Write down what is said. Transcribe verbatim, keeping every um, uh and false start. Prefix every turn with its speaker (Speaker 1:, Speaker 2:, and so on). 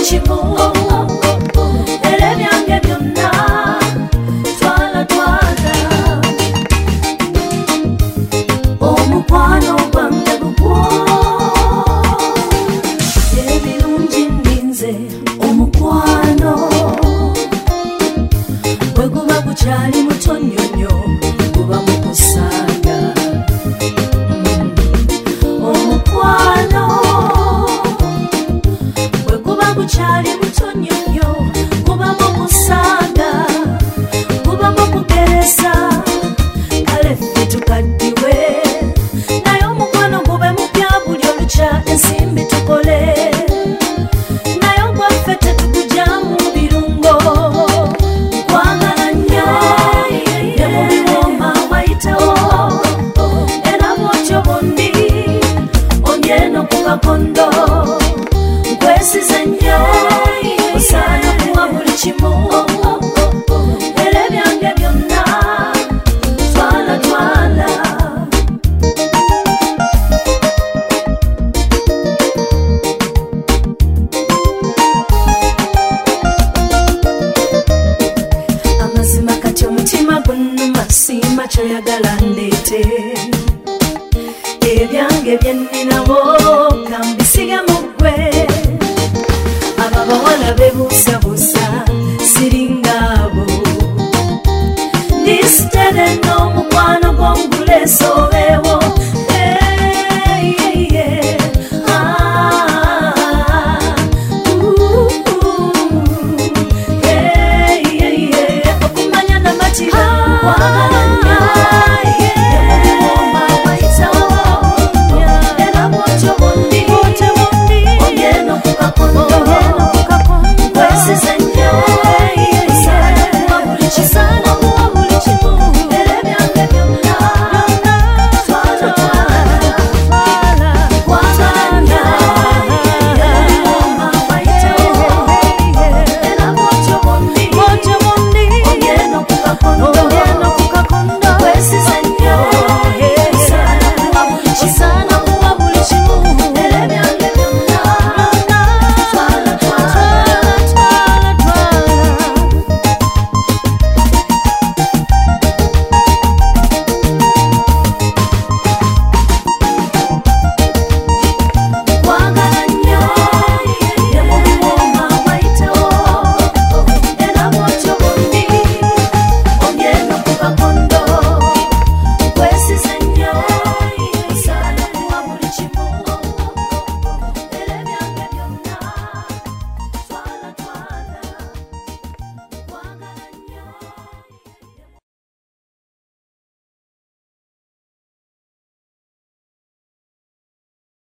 Speaker 1: kimu era ebyange byonna twala twala omukwano gwange gugwo ebirungi ndinze omukwano bwe guba gukyali muto nnyonnyo guba mu kusaaga omukwano bwe guba gukyali muto nnyonnyo guba mu kusaaga guba mu kugeresa kale ffe tukaddiwe naye omukwano gube mupya buli olukya ensimbi tukole naye ogwaffe tetugujamu birungo nkwagala nnyo ne mu biwoma wayitawo era bwotyo bundi ondyeno ku kakondo nkwesize nnyo osaana kuwa buli kimu era ebyange byonna twala twala amazima kati omutima gunnuma siima kyoyagala ndeete ebyange byenninawo kambisige mu ggwe abo abawala bebuusabuusa siringaabo ndisitere n'omukwano gw'onguleesa obeewo